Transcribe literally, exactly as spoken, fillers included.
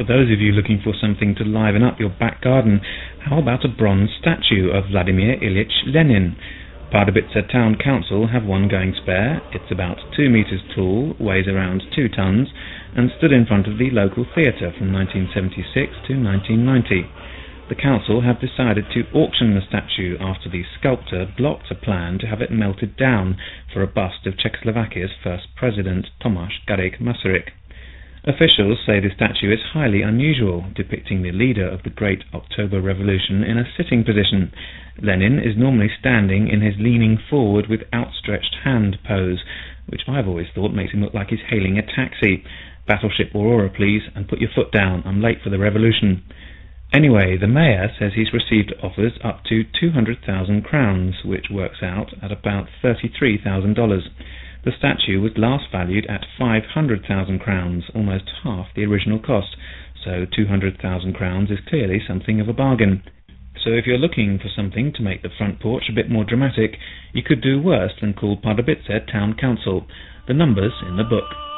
for those of you looking for something to liven up your back garden, how about a bronze statue of Vladimir Ilyich Lenin? Pardubice Town Council have one going spare. It's about two metres tall, weighs around two tonnes, and stood in front of the local theatre from nineteen seventy-six to nineteen ninety. The council have decided to auction the statue after the sculptor blocked a plan to have it melted down for a bust of Czechoslovakia's first president, Tomáš Garrigue-Masaryk. Officials say the statue is highly unusual, depicting the leader of the Great October Revolution in a sitting position. Lenin is normally standing in his leaning forward with outstretched hand pose, which I've always thought makes him look like he's hailing a taxi. Battleship Aurora, please, and put your foot down. I'm late for the revolution. Anyway, the mayor says he's received offers up to two hundred thousand crowns, which works out at about thirty-three thousand dollars. The statue was last valued at five hundred thousand crowns, almost half the original cost, so two hundred thousand crowns is clearly something of a bargain. So if you're looking for something to make the front porch a bit more dramatic, you could do worse than call Pardubice Town Council. The number's in the book.